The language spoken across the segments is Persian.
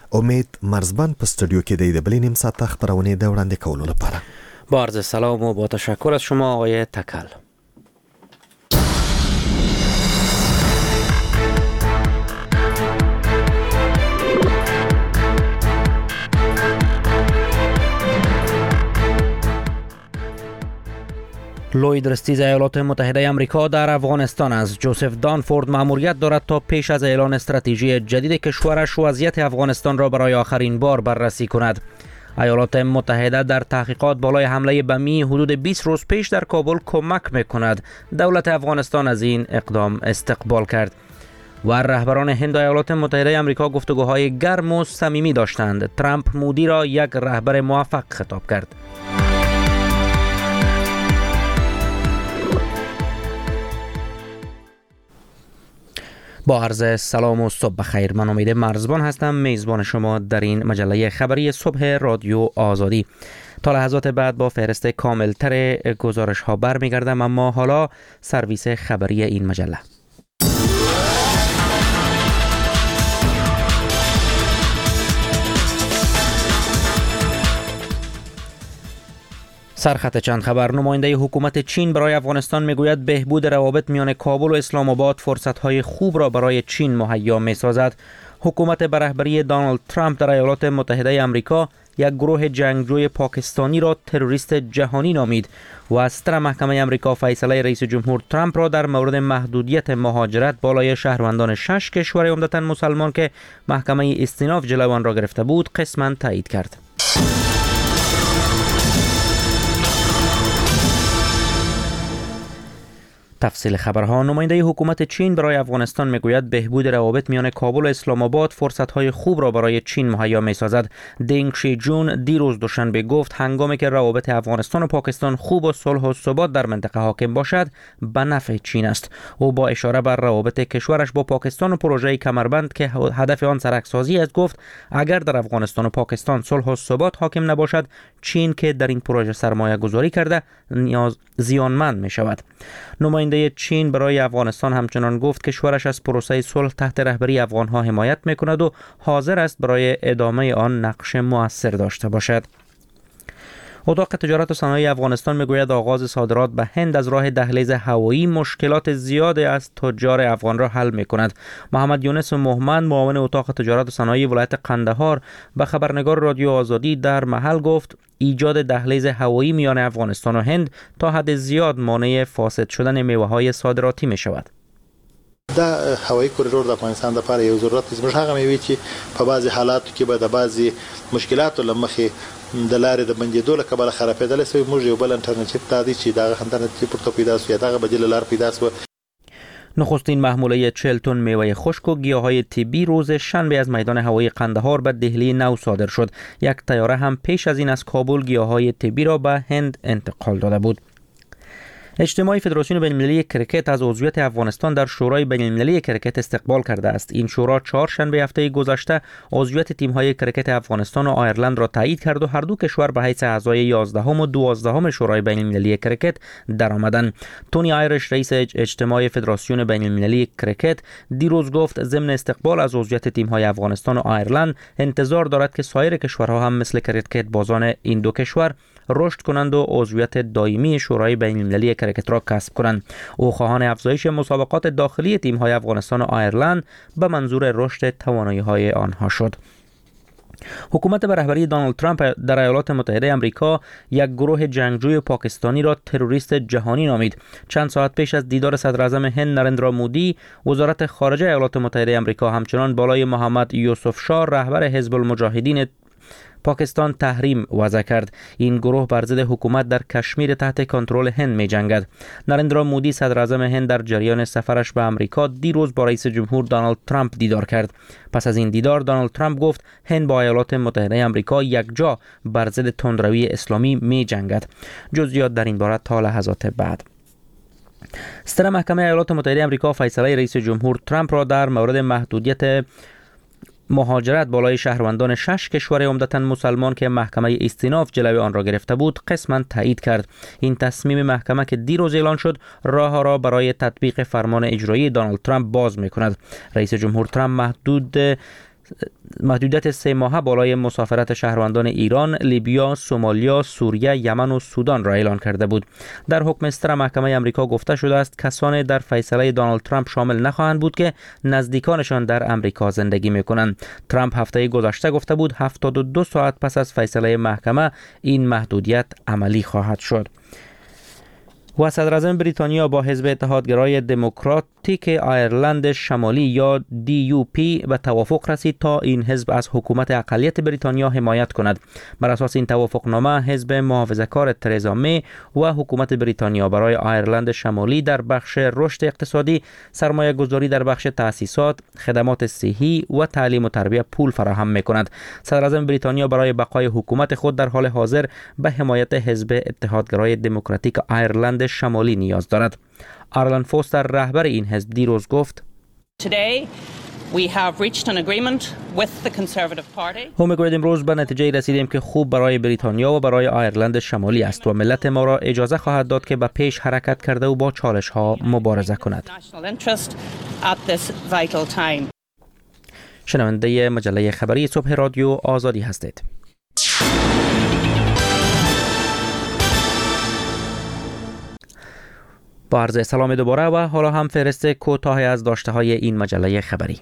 امید مرزبان په استودیو کې د بلې نیم ساعت خبرونه د وړاندې کولو لپاره. با عرض سلام و با تشکر از شما آقای تکل. لوید رستیز ایالات متحده آمریکا در افغانستان است. جوزف دانفورد مأموریت دارد تا پیش از اعلان استراتژی جدید کشورش وضعیت افغانستان را برای آخرین بار بررسی کند. ایالات متحده در تحقیقات بالای حمله بمی حدود 20 روز پیش در کابل کمک میکند. دولت افغانستان از این اقدام استقبال کرد. و رهبران هند و ایالات متحده آمریکا گفتگوهای گرم و صمیمی داشتند. ترامپ مودی را یک رهبر موفق خطاب کرد. با عرض سلام و صبح بخیر. من امید مرزبان هستم، میزبان شما در این مجله خبری صبح رادیو آزادی. تا لحظات بعد با فهرست کاملتر گزارش ها برمیگردم، اما حالا سرویس خبری این مجله. سرخط چند خبر. نماینده حکومت چین برای افغانستان میگوید بهبود روابط میان کابل و اسلام آباد فرصت‌های خوب را برای چین مهیا می‌سازد. حکومت به رهبری دونالد ترامپ در ایالات متحده آمریکا یک گروه جنگجوی پاکستانی را تروریست جهانی نامید و ستر محکمه آمریکا فیصله رئیس جمهور ترامپ را در مورد محدودیت مهاجرت بالای شهروندان 6 کشور عمدتاً مسلمان که محکمه استیناف جلوی آن را گرفته بود قسماً تایید کرد. تفصیل خبرها. نماینده حکومت چین برای افغانستان میگوید بهبود روابط میان کابل و اسلام آباد فرصت‌های خوب را برای چین مهیا می‌سازد. دینگ شی جون دیروز دوشنبه گفت هنگامی که روابط افغانستان و پاکستان خوب و صلح و ثبات در منطقه حاکم باشد به نفع چین است. او با اشاره بر روابط کشورش با پاکستان و پروژه کمربند که هدف آن سرکسازی است گفت اگر در افغانستان و پاکستان صلح و ثبات حاکم نباشد چین که در این پروژه سرمایه گذاری کرده زیانمند می‌شود. نماینده چین برای افغانستان همچنان گفت کشورش از پروسه صلح تحت رهبری افغانها حمایت می‌کند و حاضر است برای ادامه آن نقش مؤثر داشته باشد. اتاق تجارت و صنایع افغانستان میگوید آغاز صادرات به هند از راه دهلیز هوایی مشکلات زیادی از تجار افغان را حل می‌کند. محمد یونس محمد معاون اتاق تجارت و صنایع ولایت قندهار به خبرنگار رادیو آزادی در محل گفت ایجاد دهلیز هوایی میان افغانستان و هند تا حد زیاد مانع فاسد شدن میوه‌های صادراتی می‌شود. دا هوایی کوریدور د افغانستان لپاره یو ضرورت دی. زموږ هغه میوې چې په بعضي حالاتو کې به د بعضي مشکلاتو لمخې د لارې د بندېدو له کبله خرابېدلی سوی، موږ یو بل الټرنیټیو دا دی چې دغه الټرنیټیو پورته پیدا سو یا دغه بدیل لار پیدا سو. نخستین محموله 40 تن میوه خشک و گیاهای طبی روز شنبه از میدان هوایی قندهار به دهلی نو صادر شد. یک طیاره هم پیش از این از کابل گیاهای طبی را به هند انتقال داده بود. اجتماع فدراسیون بین‌المللی کرکت از عضویت افغانستان در شورای بین‌المللی کرکت استقبال کرده است. این شورا چهارشنبه هفته گذشته عضویت تیم‌های کرکت افغانستان و آیرلند را تایید کرد و هر دو کشور به حیث اعضای 11 و 12 شورای بین‌المللی کرکت درآمدند. تونی آیرش رئیس اجتماع فدراسیون بین‌المللی کرکت دیروز گفت ضمن استقبال از عضویت تیم‌های افغانستان و آیرلند انتظار دارد که سایر کشورها هم مثل کرکت بازان این دو کشور رشد کنند و عضویت دائمی شورای بین‌المللی کرکت را کسب کنند. او خواهان افزایش مسابقات داخلی تیم‌های افغانستان و آیرلند به منظور رشد توانایی‌های آنها شد. حکومت به رهبری دونالد ترامپ در ایالات متحده آمریکا یک گروه جنگجوی پاکستانی را تروریست جهانی نامید. چند ساعت پیش از دیدار صدر اعظم هند نریندرا مودی، وزارت خارجه ایالات متحده آمریکا همچنان بالای محمد یوسف شاه رهبر حزب المجاهدین پاکستان تحریم وضع کرد. این گروه بر ضد حکومت در کشمیر تحت کنترل هند می جنگد. نریندرا مودی صدر اعظم هند در جریان سفرش به آمریکا دیروز با رئیس جمهور دونالد ترامپ دیدار کرد. پس از این دیدار دونالد ترامپ گفت هند با ایالات متحده آمریکا یکجا بر ضد تندروی اسلامی می جنگد. جزئیات در این باره تا لحظات بعد. ستر محکمه ایالات متحده آمریکا فیصله رئیس جمهور ترامپ را در مورد محدودیت مهاجرت بالای شهروندان 6 کشور عمدتاً مسلمان که محکمه استیناف جلوی آن را گرفته بود قسماً تایید کرد. این تصمیم محکمه که دیروز اعلان شد راه را برای تطبیق فرمان اجرایی دونالد ترامپ باز می‌کند. رئیس جمهور ترامپ محدود محدودیت 3 ماهه بالای مسافرت شهروندان ایران، لیبیا، سومالیا، سوریه، یمن و سودان را اعلان کرده بود. در حکم اصدار محکمه آمریکا گفته شده است کسانی در فیصله دونالد ترامپ شامل نخواهند بود که نزدیکانشان در آمریکا زندگی می‌کنند. ترامپ هفته گذشته گفته بود 72 ساعت پس از فیصله محکمه این محدودیت عملی خواهد شد. و صدراعظم بریتانیا با حزب اتحادگرای دموکراتیک آیرلند شمالی یا DUP به توافق رسید تا این حزب از حکومت اقلیت بریتانیا حمایت کند. بر اساس این توافقنامه حزب محافظه‌کار ترزا می و حکومت بریتانیا برای آیرلند شمالی در بخش رشد اقتصادی، سرمایه گذاری در بخش تأسیسات، خدمات صحی و تعلیم و تربیت پول فراهم می‌کند. صدراعظم بریتانیا برای بقای حکومت خود در حال حاضر به حمایت حزب اتحادگرای دموکراتیک آیرلند شمالی نیاز دارد. آرلن فوستر رهبر این حزب دیروز گفت او میگوید امروز به نتیجه رسیدیم که خوب برای بریتانیا و برای آیرلند شمالی است و ملت ما را اجازه خواهد داد که به پیش حرکت کرده و با چالش ها مبارزه کند. شنونده مجله خبری صبح رادیو آزادی هستید. با عرض سلام دوباره و حالا هم فهرست کوتاهی از داشته های این مجله خبری.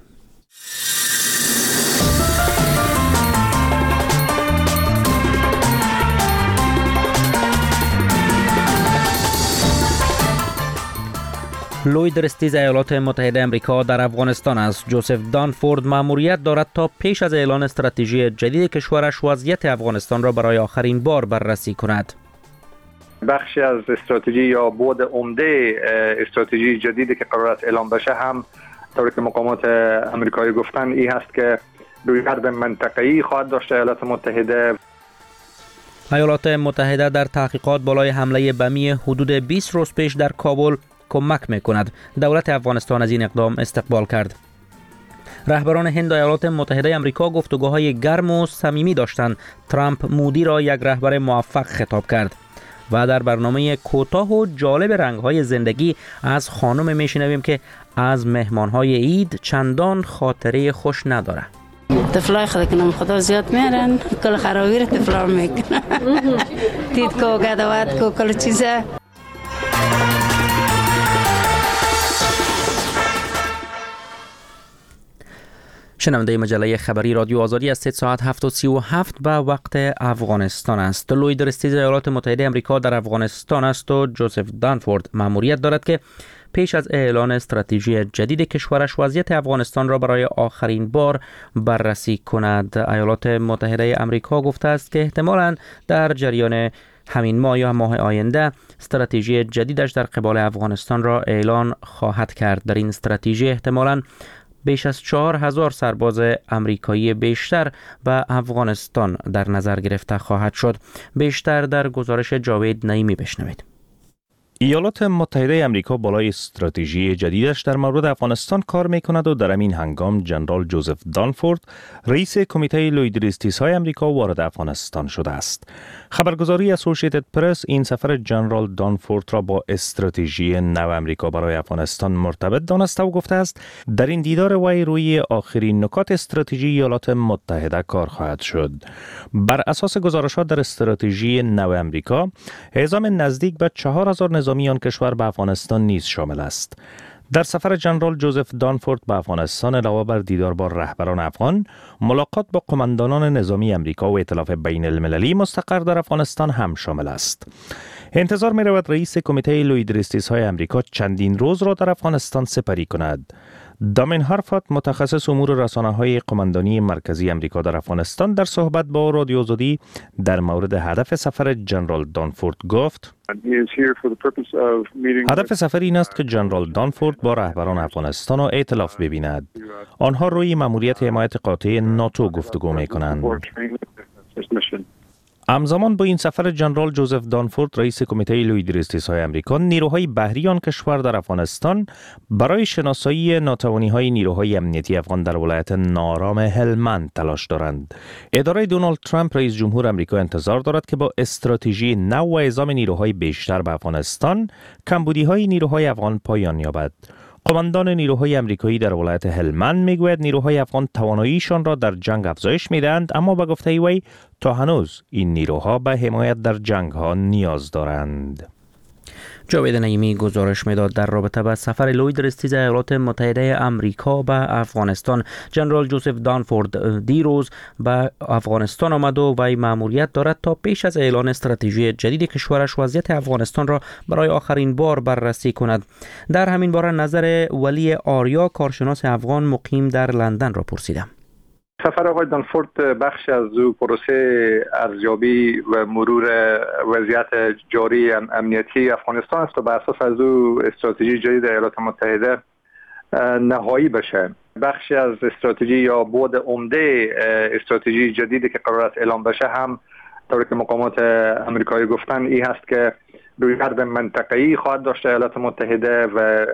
لوید رستیز ایالات متحده آمریکا در افغانستان است. جوزف دانفورد مأموریت دارد تا پیش از اعلان استراتژی جدید کشورش وضعیت افغانستان را برای آخرین بار بررسی کند. بخشی از استراتژی یا بعد عمده استراتژی جدیدی که قرار است اعلام بشه هم طوری که مقامات آمریکایی گفتن این هست که روی حرب منطقه‌ای خواهد داشت ایالات متحده. ایالات متحده در تحقیقات بالای حمله بمی حدود 20 روز پیش در کابل کمک می‌کند. دولت افغانستان از این اقدام استقبال کرد. رهبران هند و ایالات متحده آمریکا گفتگوهای گرم و صمیمی داشتند. ترامپ مودی را یک رهبر موفق خطاب کرد. و در برنامه کوتاه و جالب رنگ‌های زندگی از خانم میشنویم که از مهمان‌های عید چندان خاطره خوش نداره. طفلای خدا زیاد میارن، کل خرابی رو طفلا میکنن. دید کو گدوات کو کل چیزه. شنونده مجله خبری رادیو آزادی از 3 ساعت 7:37 به وقت افغانستان است. لوید رستیز ایالات متحده آمریکا در افغانستان است و جوزف دانفورد مأموریت دارد که پیش از اعلان استراتژی جدید کشورش وضعیت افغانستان را برای آخرین بار بررسی کند. ایالات متحده آمریکا گفته است که احتمالاً در جریان همین ماه یا ماه آینده استراتژی جدیدش در قبال افغانستان را اعلان خواهد کرد. در این استراتژی احتمالاً بیش از 4000 سرباز امریکایی بیشتر به افغانستان در نظر گرفته خواهد شد. بیشتر در گزارش جاوید نعیمی بشنوید. ایالات متحده آمریکا بالای استراتژی جدیدش در مورد افغانستان کار میکند و در این هنگام جنرال جوزف دانفورد رئیس کمیته لویدریستیس‌های آمریکا وارد افغانستان شده است. خبرگزاری اسوسییتد پرس این سفر جنرال دانفورد را با استراتژی نو آمریکا برای افغانستان مرتبط دانسته و گفته است در این دیدار وی روی آخرین نکات استراتژی ایالات متحده کار خواهد شد. بر اساس گزارشات در استراتژی نو آمریکا، اعزام نزدیک به 4000 نظامی آن کشور به افغانستان نیز شامل است. در سفر جنرال جوزف دانفورد به افغانستان علاوه بر دیدار با رهبران افغان، ملاقات با قماندانان نظامی آمریکا و ائتلاف بین المللی مستقر در افغانستان هم شامل است. انتظار می رود رئیس کمیته لویدریستیس‌های آمریکا چندین روز را در افغانستان سپری کند. دامین هارفات متخصص امور رسانه‌های قماندانی مرکزی آمریکا در افغانستان در صحبت با رادیو آزادی در مورد هدف سفر جنرال دانفورد گفت: هدف سفر این است که جنرال دانفورد با رهبران افغانستان و ائتلاف ببیند. آنها روی مأموریت حمایت قاطع ناتو گفتگو می‌کنند. همزمان با این سفر جنرال جوزف دانفورد رئیس کمیته لویدریستیس‌های آمریکا نیروهای بحری آن کشور در افغانستان برای شناسایی ناتوانی‌های نیروهای امنیتی افغان در ولایت ناآرام هلمند تلاش دارند. اداره دونالد ترامپ رئیس جمهور آمریکا انتظار دارد که با استراتژی نو و اعزام نیروهای بیشتر به افغانستان کمبودی‌های نیروهای افغان پایان یابد. قماندان نیروهای آمریکایی در ولایت هلمند میگوید نیروهای افغان تواناییشان را در جنگ افزایش میدهند، اما به گفته وی تا هنوز این نیروها به حمایت در جنگ ها نیاز دارند. جاوید نعیمی گزارش میداد در رابطه با سفر لوید رستیز ایالات متحده آمریکا به افغانستان. جنرال جوزف دانفورد دیروز به افغانستان آمد و وی مأموریت دارد تا پیش از اعلان استراتژی جدید کشورش وضعیت افغانستان را برای آخرین بار بررسی کند. در همین باره نظر ولی آریا، کارشناس افغان مقیم در لندن، را پرسیدم. سفر آقای دانفورد بخشی از پروسه ارزیابی و مرور وضعیت جاری امنیتی افغانستان است و بر اساس از او استراتژی جدید ایالات متحده نهایی بشه. بخشی از استراتژی یا بعد عمده استراتژی جدیدی که قرار است اعلام بشه هم طوری که مقامات آمریکایی گفتن این هست که رویکرد منطقه‌ای خواهد داشت ایالات متحده و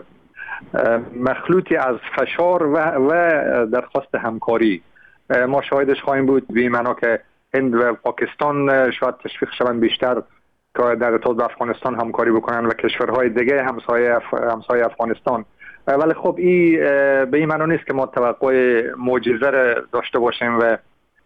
مخلوطی از فشار و درخواست همکاری. ما شاهدش خواهیم بود به این معنا که هند و پاکستان شاید تشویق شوند بیشتر که در ارتباط با افغانستان همکاری بکنن و کشورهای دیگه همسایه افغانستان. ولی خب این به این معنا نیست که ما توقع معجزه داشته باشیم و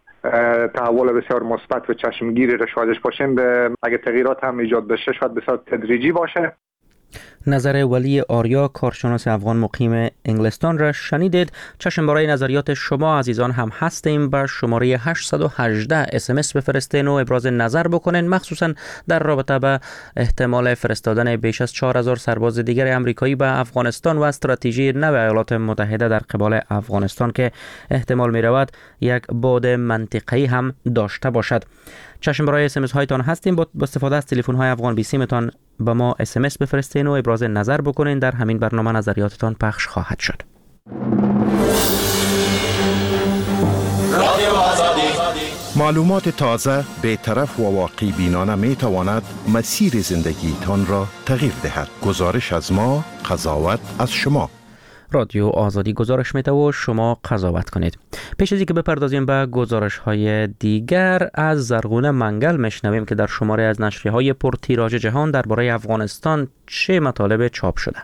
تحول بسیار مثبت و چشمگیری را شاهدش باشیم. اگه تغییرات هم ایجاد بشه شاید بسیار تدریجی باشه. نظر ولی آریا، کارشناس افغان مقیم انگلستان، را شنیدید. چشم برای نظریات شما عزیزان هم هستیم. به شماره 818 SMS بفرستین و ابراز نظر بکنین، مخصوصا در رابطه با احتمال فرستادن بیش از 4000 سرباز دیگر آمریکایی به افغانستان و استراتژی نو ایالات متحده در قبال افغانستان که احتمال می رود یک بعد منطقه‌ای هم داشته باشد. چشم برای SMS هایتان هستیم. با استفاده از تلفن های افغان 20 میتون به ما SMS بفرستین و ابراز نظر بکنین. در همین برنامه نظریاتتان پخش خواهد شد. معلومات تازه، بی‌طرف و واقع بینانه می تواند مسیر زندگیتان را تغییر دهد. گزارش از ما، قضاوت از شما. رادیو آزادی گزارش میده و شما قضاوت کنید. پیش از اینکه بپردازیم به گزارش های دیگر، از زرغونه منگل میشنویم که در شماره از نشریه های پرتیراژ جهان درباره افغانستان چه مطالب چاپ شده.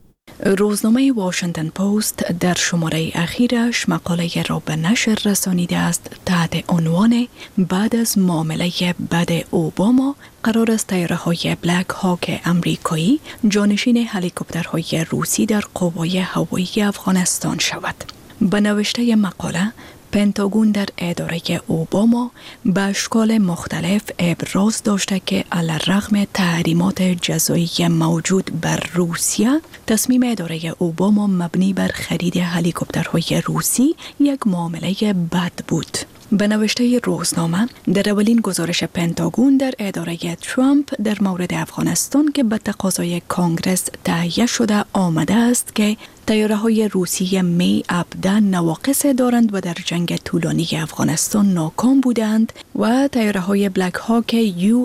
روزنامه واشنگتن پست در شماره اخیرش مقاله را به نشر رسانیده است تحت عنوان بعد از معامله بد اوباما قرار است طیاره‌های بلک هاک امریکایی جانشین هلیکوپترهای روسی در قوای هوایی افغانستان شود. به نوشته مقاله، پنتاگون در اداره اوباما به اشکال مختلف ابراز داشته که علیرغم تحریمات جزایی موجود بر روسیه، تصمیم اداره اوباما مبنی بر خرید هلیکوپترهای روسی یک معامله بد بود. به نوشته روزنامه، در اولین گزارش پنتاگون در اداره ترامپ در مورد افغانستان که به تقاضای کانگرس تهیه شده آمده است که طیاره‌های روسی می 17 نواقص دارند و در جنگ طولانی افغانستان ناکام بودند و طیاره‌های بلک هاک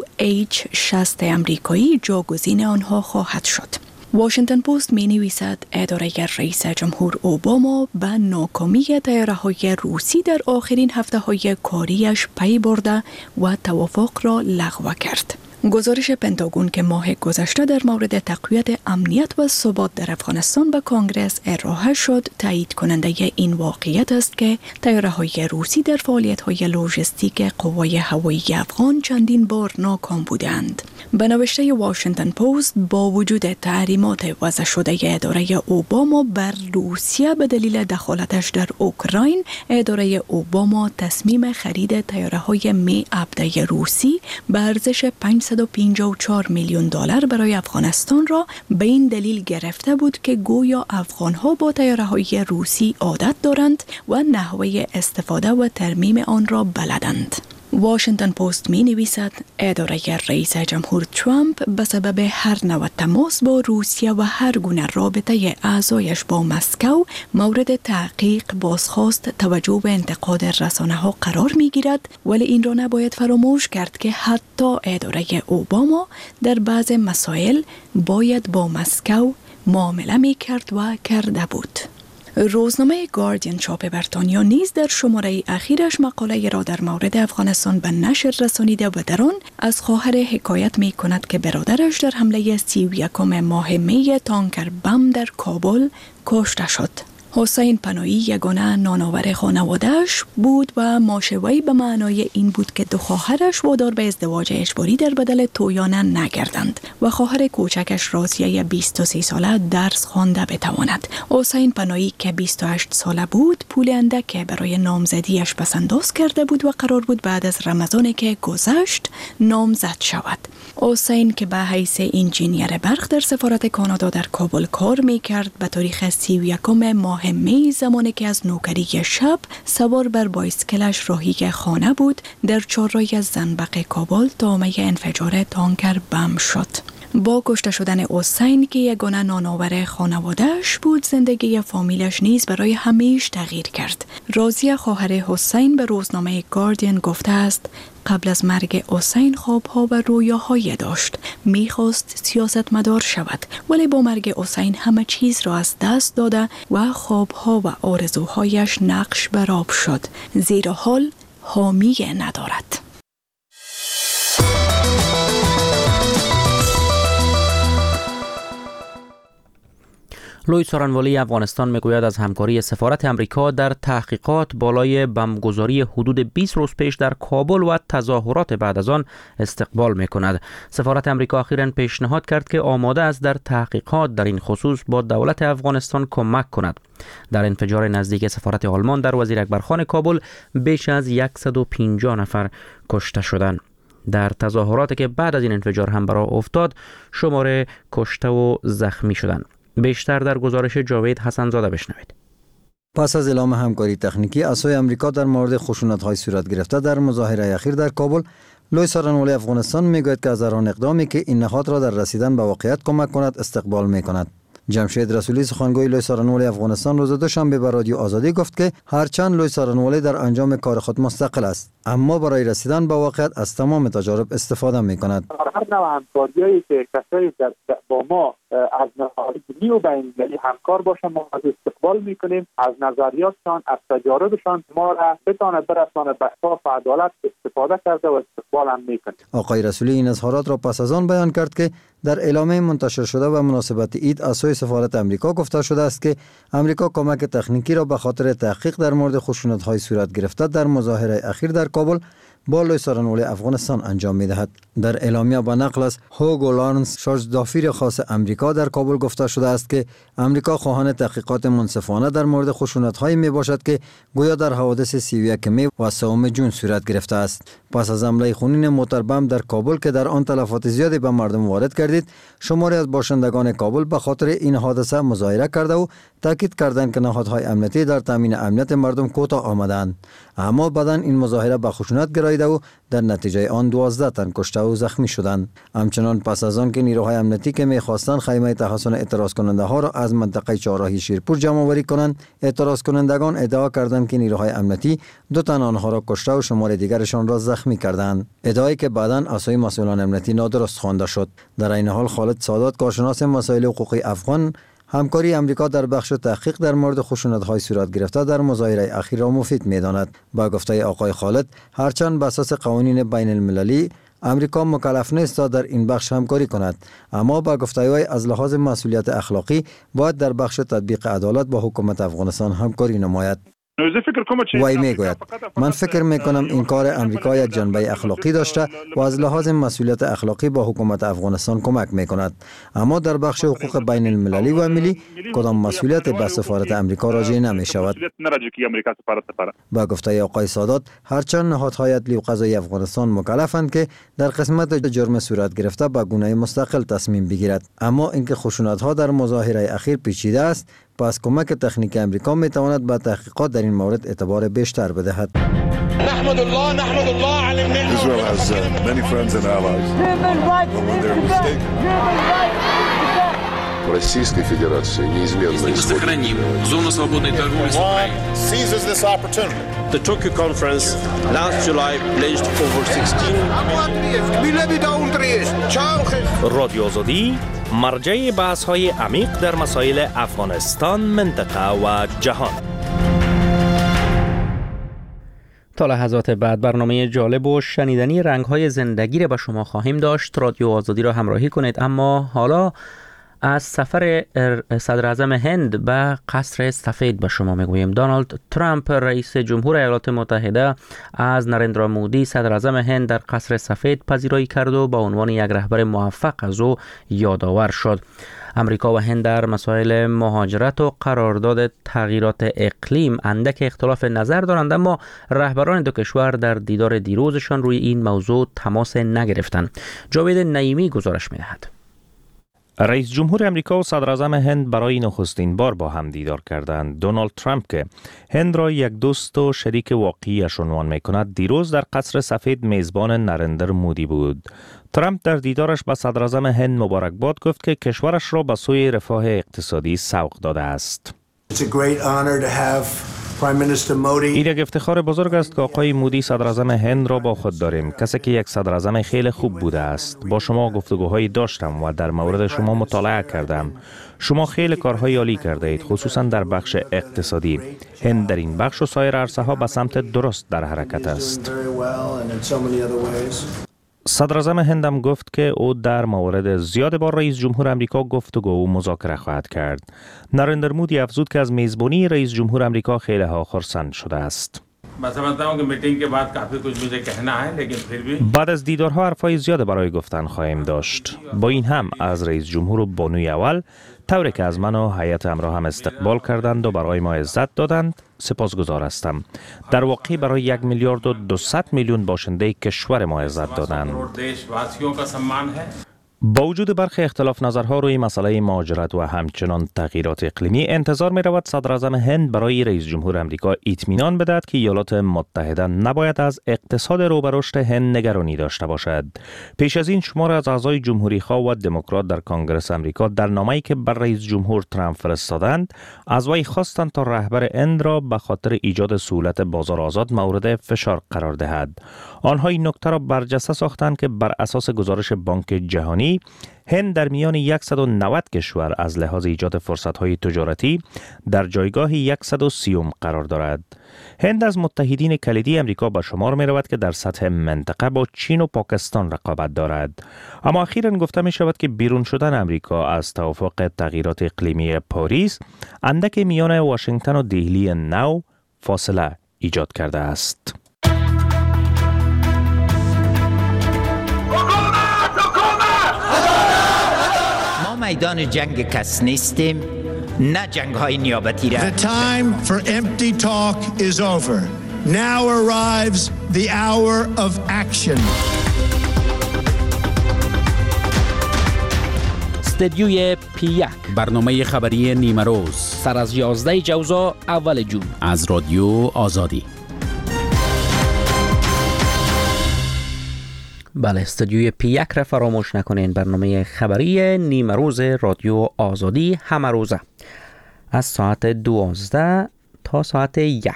UH-60 امریکایی جاگزین آنها خواهد شد. واشنگتن پست می نویسد اداره رئیس جمهور اوباما به ناکامی طیاره‌های روسی در آخرین هفته‌های کاریش پی برده و توافق را لغو کرد. گزارش پنتاگون که ماه گذشته در مورد تقویت امنیت و ثبات در افغانستان به کانگرس ارائه شد، تایید کننده این واقعیت است که طیاره‌های روسی در فعالیت‌های لوژیستیک قوای هوایی افغان چندین بار ناکام بودند. به نوشته واشنگتن پست، با وجود تحریمات وضع شده اداره اوباما بر روسیه به دلیل دخالتش در اوکراین، اداره اوباما تصمیم خرید طیاره‌های می 17 روسی به ارزش 554 میلیون دلار برای افغانستان را به این دلیل گرفته بود که گویا افغان‌ها با طیاره‌های روسی عادت دارند و نحوه استفاده و ترمیم آن را بلدند. واشنگتن پست می نویسد اداره رئیس جمهور ترامپ به سبب هر نوع تماس با روسیه و هر گونه رابطه اعضایش با مسکو مورد تحقیق، بازخواست، توجه و انتقاد رسانه ها قرار می گیرد، ولی این را نباید فراموش کرد که حتی اداره اوباما در بعض مسائل باید با مسکو معامله می کرد و کرده بود. روزنامه گاردین چاپ بریتانیا نیز در شماره اخیرش مقاله را در مورد افغانستان به نشر رسانیده و در آن از خواهر حکایت می کند که برادرش در حمله 31 ماه می تانکر بم در کابل کشته شد. حسین پناهی یگانه نانآور خانواده‌اش بود و ماشوی به معنای این بود که دو خواهرش وادار به ازدواج اجباری در بدل تویانه نگردند و خواهر کوچکش رازیه 23 ساله درس خوانده بتواند. حسین پناهی که 28 ساله بود پول اندک برای نامزدیش پسنداز کرده بود و قرار بود بعد از رمضان که گذشت نامزد شود. حسین که به حیث انجینیر برق در سفارت کانادا در کابل کار می‌کرد به تاریخ 31 ماه می زمانی که از نوکری شب سوار بر بایسکلش راهی خانه بود در چهارراه زنبق کابل طامع انفجار تانکر بم شد. با کشته شدن حسین که یگانه نانآور خانواده‌اش بود زندگی فامیلش نیز برای همیشه تغییر کرد. رازیه خواهر حسین به روزنامه گاردین گفته است قبل از مرگ حسین خوابها و رویاهایی داشت. میخواست سیاستمدار شود ولی با مرگ حسین همه چیز را از دست داده و خوابها و آرزوهایش نقش بر آب شد. زیرا حال حامی ندارد. لوی سارنوالی افغانستان میگوید از همکاری سفارت امریکا در تحقیقات بالای بمبگذاری حدود 20 روز پیش در کابل و تظاهرات بعد از آن استقبال میکند. سفارت امریکا اخیراً پیشنهاد کرد که آماده است در تحقیقات در این خصوص با دولت افغانستان کمک کند. در انفجار نزدیک سفارت آلمان در وزیر اکبرخان کابل بیش از 150 نفر کشته شدند. در تظاهراتی که بعد از این انفجار هم برآ افتاد شمار کشته و زخمی شدند. بیشتر در گزارش جاوید حسن‌زاده بشنوید. پس از اعلام همکاری تکنیکی از سوی آمریکا در مورد خشونت‌های صورت گرفته در مظاهره اخیر در کابل، لوی سارنوالی افغانستان میگوید که از هر آن اقدامی که این نهاد را در رسیدن به واقعیت کمک کند استقبال میکند. جمشید رسولی سخنگوی لوی سارنوالی افغانستان روز دوشنبه به رادیو آزادی گفت که هرچند لوی سارنوالی در انجام کار خود مستقل است اما برای رسیدن به واقعیت از تمام تجارب استفاده میکند. هر نوع همکاریایی که کسایی با ما از نهاد ملی و بین‌المللی همکار باشند ما از استقبال میکنیم. از نظریاتشان از تجاربشان ما را بتونه برسانه به انصاف و عدالت استفاده کرده و استقبال هم میکنیم. آقای رسولی این اظهارات را پس از آن بیان کرد که در اعلامیه منتشر شده و مناسبت عید از سوی سفارت امریکا گفته شده است که امریکا کمک تکنیکی را به خاطر تحقیق در مورد خشونت‌های صورت گرفته در مظاهره اخیر در کابل با لوی سارنوالی افغانستان انجام می‌دهد. در اعلامیه با نقل از هوگو لارنس شارژ دافیر خاص امریکا در کابل گفته شده است که امریکا خواهان تحقیقات منصفانه در مورد خشونت‌هایی میباشد که گویا در حوادث 31 می و 3 جون صورت گرفته است. پس از حمله خونین موتر بم در کابل که در آن تلفات زیادی به مردم وارد گردید، شماری از باشندگان کابل به خاطر این حادثه مظاهره کرده و تاکید کردند که نهادهای امنیتی در تامین امنیت مردم کوتاه آمدند. اما بعداً این مظاهره به خشونت گراییده و در نتیجه آن 12 تن کشته و زخمی شدند. همچنان پس از آن که نیروهای امنیتی که می‌خواستند خیمه تحصن اعتراض کننده ها را از منطقه چهارراهی شیرپور جمع آوری کنند، اعتراض کنندگان ادعا کردند که نیروهای امنیتی 2 تن آنها را کشته و شمار دیگرشان را زخمی کردند. ادعایی که بعداً از سوی مسئولان امنیتی نادرست خوانده شد. در این حال خالد سادات کارشناس مسائل حقوقی افغان همکاری امریکا در بخش تحقیق در مورد خشونت‌های صورت گرفته در مظاهره اخیر را مفید می‌داند. با گفته آقای خالد، هرچند بر اساس قوانین بین المللی امریکا مکلف نیست تا در این بخش همکاری کند، اما با گفته او از لحاظ مسئولیت اخلاقی باید در بخش تطبیق عدالت با حکومت افغانستان همکاری نماید. وی میگوید من فکر میکنم این کار امریکا یک جنبه اخلاقی داشته و از لحاظ مسئولیت اخلاقی با حکومت افغانستان کمک میکند، اما در بخش حقوق بین المللی و ملی کدام مسئولیت به سفارت امریکا راجع نمی شود. با گفته آقای سادات، هرچند نهادهای عدلی و قضایی افغانستان مکلفند که در قسمت جرم صورت گرفته به گونه مستقل تصمیم بگیرد، اما اینکه خشونت‌ها در مظاهره اخیر پیچیده است، پس کمک تکنیک امریکا می تواند به تحقیقات در این مورد اعتبار بیشتر بدهد. نحمد الله على النعمة. Israel has many friends and allies. When they're mistaken. Российской Федерации неизменно сохраним зону свободной торговли с Украиной. Seizes this opportunity. The Tokyo conference last July pledged over 16 رادیو آزادی مرجع بحث‌های عمیق در مسائل افغانستان، منطقه و جهان. تا لحظات بعد برنامه جالب و شنیدنی رنگ‌های زندگی را به شما خواهیم داشت. رادیو آزادی را همراهی کنید. اما حالا از سفر صدر اعظم هند به قصر سفید به شما میگوییم. دونالد ترامپ رئیس جمهور ایالات متحده از نریندرا مودی صدر اعظم هند در قصر سفید پذیرایی کرد و با عنوان یک رهبر موفق از او یادآور شد. امریکا و هند در مسائل مهاجرت و قرارداد تغییرات اقلیم اندک اختلاف نظر دارند، اما رهبران دو کشور در دیدار دیروزشان روی این موضوع تماس نگرفتند. جاوید نعیمی گزارش می‌دهد. رئیس جمهور امریکا و صدر اعظم هند برای نخستین بار با هم دیدار کردند. دونالد ترامپ که هند را یک دوست و شریک واقعیش عنوان می‌کند، دیروز در قصر سفید میزبان نریندر مودی بود. ترامپ در دیدارش با صدر اعظم هند مبارکباد گفت که کشورش را به سوی رفاه اقتصادی سوق داده است. این یک افتخار بزرگ است که آقای مودی صدر اعظم هند را با خود داریم. کسی که یک صدر اعظم خیلی خوب بوده است. با شما گفتگوهایی داشتم و در مورد شما مطالعه کردم. شما خیلی کارهای عالی کرده اید، خصوصا در بخش اقتصادی. هند در این بخش و سایر عرصه‌ها به سمت درست در حرکت است. صدر اعظم هند هم گفت که او در مورد زیاد با رئیس جمهور امریکا گفتگو و مذاکره خواهد کرد. نریندر مودی افزود که از میزبانی رئیس جمهور امریکا خیلی ها خرسند شده است. بعد از دیدارها حرفای زیاد برای گفتن خواهیم داشت. با این هم از رئیس جمهور و بانوی اول، طوری که از من و هیئت همراه هم استقبال کردند و برای ما عزت دادند، سپاسگزار هستم. در واقع برای 1,200,000,000 باشنده کشور ما عزت دادند. با وجود برخی اختلاف نظرها روی مسئله مهاجرت و همچنان تغییرات اقلیمی، انتظار می رود صدر اعظم هند برای رئیس جمهور امریکا اطمینان بدهد که ایالات متحده نباید از اقتصاد رو به رشد هند نگرانی داشته باشد. پیش از این شمار از اعضای جمهوری خواه و دموکرات در کنگره امریکا در نامه‌ای که بر رئیس جمهور ترامپ فرستادند، از وی خواستند تا رهبر هند را به خاطر ایجاد سهولت بازار آزاد مورد فشار قرار دهد. آنها این نکته را برجسته ساختند که بر اساس گزارش بانک جهانی هند در میان 190 کشور از لحاظ ایجاد فرصت‌های تجارتی در جایگاه 130 قرار دارد. هند از متحدین کلیدی امریکا به شمار می رود که در سطح منطقه با چین و پاکستان رقابت دارد. اما اخیراً گفته می شود که بیرون شدن امریکا از توافق تغییرات اقلیمی پاریس اندک میان واشنگتن و دهلی نو فاصله ایجاد کرده است. میدان جنگ کس نیستیم، نه جنگ های نیابتی را. The time for empty talk is over. Now arrives the hour of action. استدیوی P1 برنامه خبری نیمه روز سر از 11 جوزا اول جون از رادیو آزادی. بله، استودیوی P1 را فراموش نکنین. برنامه خبری نیمه روز رادیو آزادی همه روزه از ساعت 12 تا ساعت 1.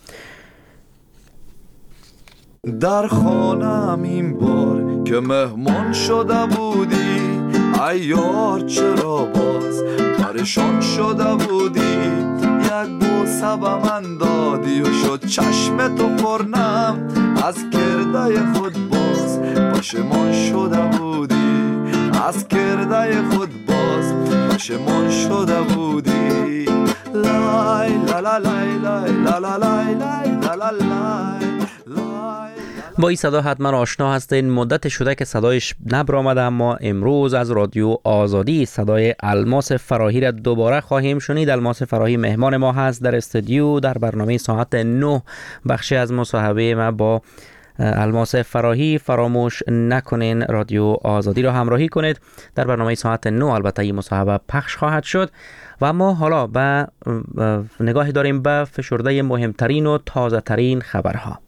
در خانم این بار که مهمان شده بودی، ایار چرا باز پریشان شده بودی، یک بوسه به من دادی و شد چشم تو پرنم، از کرده خود باز پشیمان شده بودی، از کرده خود باز پشیمان شده بودی. لای لا لا لای لای لا لا لای لای لا لا لای. با این صدا حتما آشنا هستین. مدت شده که صدایش نبرآمده، اما امروز از رادیو آزادی صدای الماس فراهی را دوباره خواهیم شنید. الماس فراهی مهمان ما هست در استودیو در برنامه ساعت 9. بخشی از مصاحبه ما با الماس فراهی فراموش نکنین. رادیو آزادی را همراهی کنید. در برنامه ساعت 9 البته این مصاحبه پخش خواهد شد و ما حالا به نگاهی داریم به فشرده مهمترین و تازه ترین خبرها.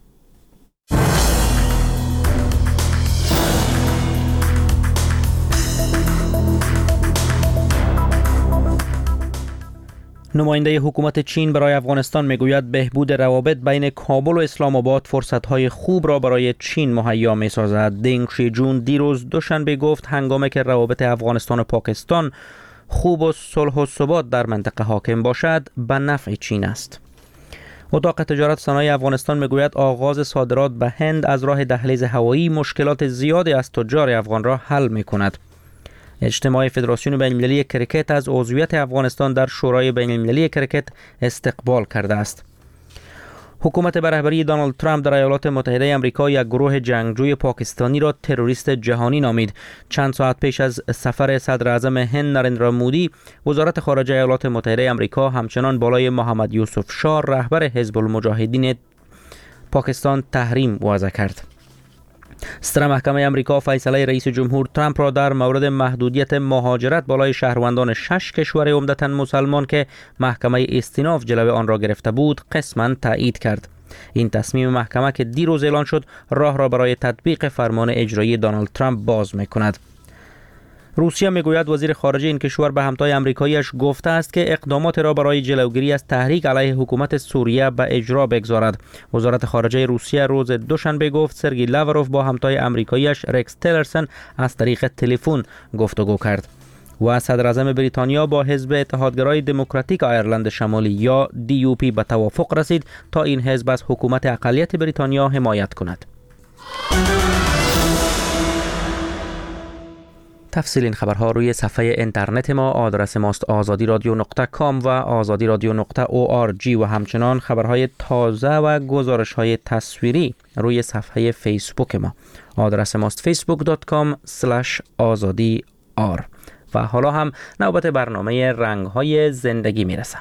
نماینده حکومت چین برای افغانستان میگوید بهبود روابط بین کابل و اسلام آباد فرصت‌های خوب را برای چین مهیا می‌سازد. دنگ شیجون دیروز دوشنبه گفت هنگامی که روابط افغانستان و پاکستان خوب و صلح و ثبات در منطقه حاکم باشد به نفع چین است. اتاق تجارت صنایع افغانستان میگوید آغاز صادرات به هند از راه دهلیز هوایی مشکلات زیادی از تجار افغان را حل می‌کند. اجتماع فدراسیون بین المللی کرکت از عضویت افغانستان در شورای بین المللی کرکت استقبال کرده است. حکومت به رهبری دونالد ترامپ در ایالات متحده آمریکا یک گروه جنگجوی پاکستانی را تروریست جهانی نامید. چند ساعت پیش از سفر صدر اعظم هند نریندرا مودی، وزارت خارجه ایالات متحده آمریکا همچنان بالای محمد یوسف شاه رهبر حزب المجاهدین پاکستان تحریم وضع کرد. ستره محکمه امریکا فیصله رئیس جمهور ترامپ را در مورد محدودیت مهاجرت بالای شهروندان 6 کشور عمدتاً مسلمان که محکمه استیناف جلوه آن را گرفته بود قسماً تایید کرد. این تصمیم محکمه که دیروز اعلان شد راه را برای تطبیق فرمان اجرایی دونالد ترامپ باز می‌کند. روسیه میگوید وزیر خارجه این کشور به همتای آمریکاییش گفته است که اقدامات را برای جلوگیری از تحریک علیه حکومت سوریه به اجرا بگذارد. وزارت خارجه روسیه روز دوشنبه گفت سرگئی لاوروف با همتای آمریکاییش رکس تیلرسن از طریق تلفن گفتگو کرد. و صدر اعظم بریتانیا با حزب اتحادگرای دموکراتیک آیرلند شمالی یا DUP به توافق رسید تا این حزب از حکومت اقلیت بریتانیا حمایت کند. تفصیل این خبرها روی صفحه اینترنت ما، آدرس ماست azadiradio.com و azadiradio.org و همچنان خبرهای تازه و گزارش‌های تصویری روی صفحه فیسبوک ما، آدرس ماست facebook.com/azadiyar. و حالا هم نوبت برنامه رنگ‌های زندگی میرسه.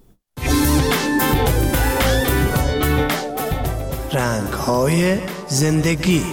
رنگ‌های زندگی.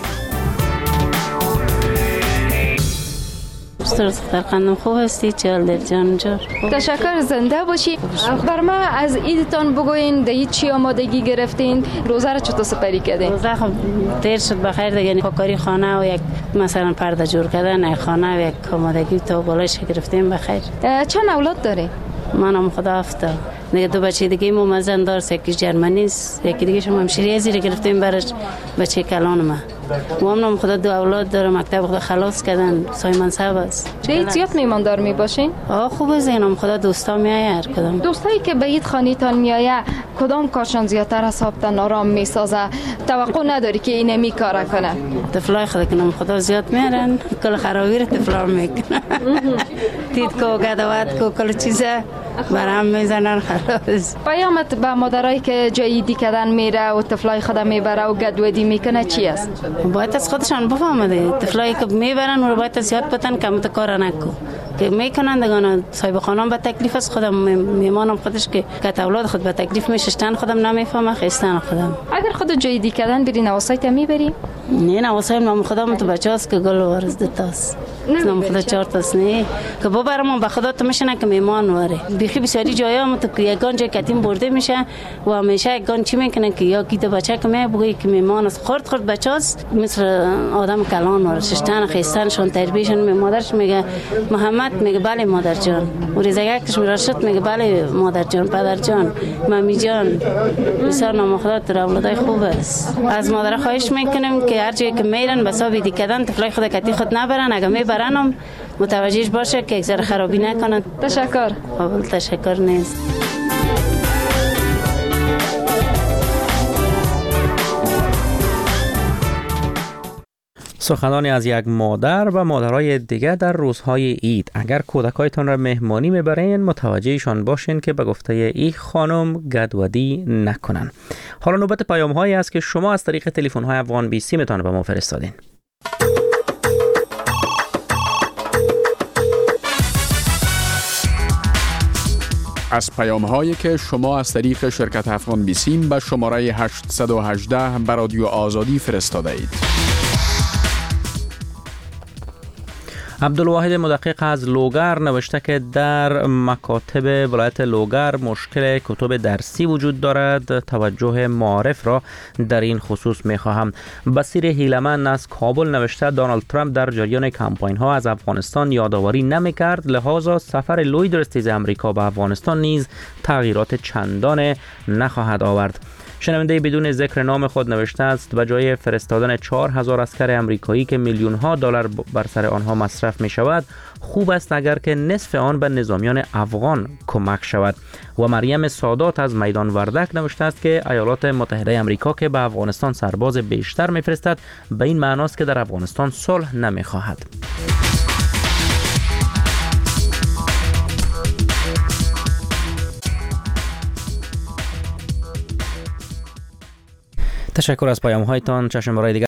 دختر خانم خوب هستی؟ چال در جان جار. تشکر، زنده باشی. بر ما از عیدتان بگوین، در چی آمادگی گرفتین؟ روزه را چطور سپری کردین؟ روزه خب دیر شد بخیر دیگه، پاکاری خانه و یک مثلا پرده جور کردن خانه و یک آمادگی تا بالایش گرفتیم بخیر. چند اولاد داری؟ منم خدا افتا دیگه، دو بچه دیگه ممزن دارست، یکی جرمنی است، یکی دیگه شما همشیری زیر گرفتیم برش بچه کلان ما. هم خدا دو اولاد داره، مکتب خدا خلاص کردن، سای منصب است. چه زیاد میماندار میباشین؟ خوب است، اینم خدا دوستا میآیه هر کدام. دوستایی که به عید خانیتان میآیه کدام کارشان زیادتر حسابتان آرام میسازه؟ توقع نداری که اینه میکاره کنه؟ طفلای خدا کنم خدا زیاد میارن، کل خرابی رو طفلا میکنه. تید کو گدوات کو کل چیزه برام میزنن خلاص. پیامت به مادرایی که جای دی کردن میره و طفلای خدا میبره و گدودی میکنه چی است؟ باید از خودشان بفهمه، طفلایی که میبرن و باید از یاد بتن که کار نکن که میکنن دگان صاحب خانم به تکلیف است، خودم میمانم خودش که اولاد خود به تکلیف میشستن، خودم نمیفهمم خستن خودم. اگر خود جای دی کردن بری نواسایت میبری؟ نه نواسای نام خودم تو بچاست که گل وارز دتاست. نام خدا 4 تاست نه که بابرام به خدا تو میشنه که میمان واره. بیخی بسیاری جایا هم تو یگان جای کتیم برده میشه و همیشه یگان چی میکنن که یا گیت بچه که میگه که میمان است، خرد بچاست مثل آدم کلان واره، شستن خستنشون تربیتشون. مادرش میگه محمد، میگه بله مادر جان. و ریزگکش میرشد میگه بله مادر جان، پدر جان، مامی جان. بسیار نام خدا تو اولادای خوب است. از مادر خواهش میکنیم که هر جایی که میرن به حساب دی کردن طفلای خود کتی خود نبرن، اگه میبرنم متوجهش باشه که اگزار خرابی نکنن. تشکر. قابل تشکر نیست. سخنانی از یک مادر و مادرای دیگه در روزهای عید. اگر کودکایتان را مهمانی میبرین متوجهشان باشین که به گفته ای خانم گدودی نکنن. حالا نوبت پیام هایی است که شما از طریق تلفن های افغان 20 میتونه به ما فرستادین. از پیام هایی که شما از طریق شرکت افغان بیسیم به شماره 818 به رادیو آزادی فرستاده اید. عبدالواحد مدقق از لوگر نوشته که در مکاتب ولایت لوگر مشکل کتب درسی وجود دارد. توجه معارف را در این خصوص می‌خواهم. بصیر هیلمن از کابل نوشته دونالد ترامپ در جریان کمپاین ها از افغانستان یادآوری نمی‌کرد، لذا سفر لوید استیز امریکا به افغانستان نیز تغییرات چندان نخواهد آورد. شنونده بدون ذکر نام خود نوشته است به جای فرستادن 4000 عسکر امریکایی که میلیون ها دلار بر سر آنها مصرف می شود، خوب است اگر که نصف آن به نظامیان افغان کمک شود. و مریم سادات از میدان وردک نوشته است که ایالات متحده امریکا که به افغانستان سرباز بیشتر میفرستد به این معناست که در افغانستان صلح نمیخواهد. تشکر از پیام هایتان. چشم برای دیگر